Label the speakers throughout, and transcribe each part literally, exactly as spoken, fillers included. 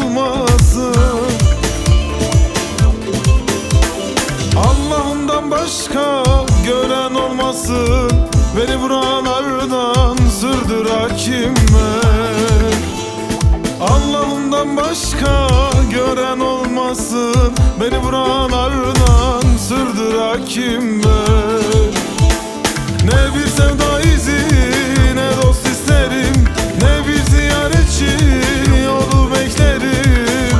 Speaker 1: olmasın. Allah'ımdan başka gören olmasın. Beni buralardan sürdür hakime. Allah'ımdan başka gören olmasın. Beni buralardan sürdür hakime. Ne bir sevda izi ne dost isterim, ne bir ziyaretçi yolu beklerim.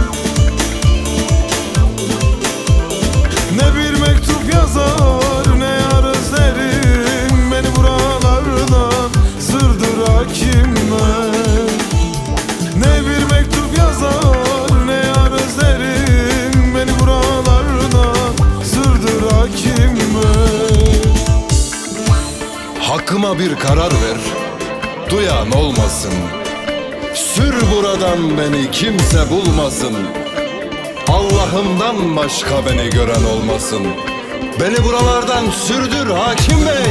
Speaker 1: Ne bir mektup yazar ne yar özlerim. Beni buralardan sürdür hakime. Ne bir mektup yazar ne yar özlerim. Beni buralardan sürdür hakime.
Speaker 2: Hakkıma bir karar ver, duyan olmasın. Sür buradan beni kimse bulmasın. Allah'ımdan başka beni gören olmasın. Beni buralardan sürdür hakim bey.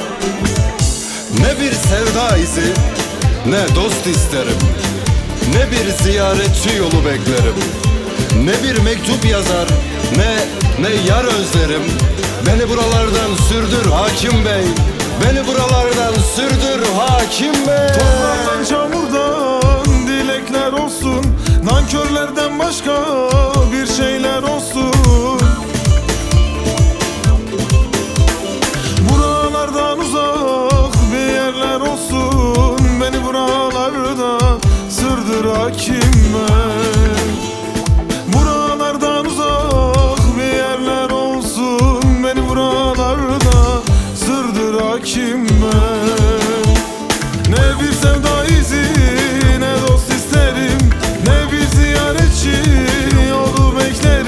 Speaker 2: Ne bir sevda izi ne dost isterim, ne bir ziyaretçi yolu beklerim. Ne bir mektup yazar ne ne yar özlerim. Beni buralardan sürdür hakim bey. Beni buralardan sürdür hakim bey.
Speaker 1: Toprağından çamurdan dilekler olsun. Nankörlerden başka bir şeyler olsun. Buralardan uzak bir yerler olsun. Beni buralardan sürdür hakime. Buralardan uzak bir yerler olsun. Beni buralardan sürdür hakime. Ne bir sevda izi ne dost isterim, ne bir ziyaretçi yolu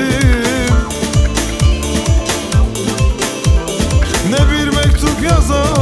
Speaker 1: beklerim. Ne bir mektup yazar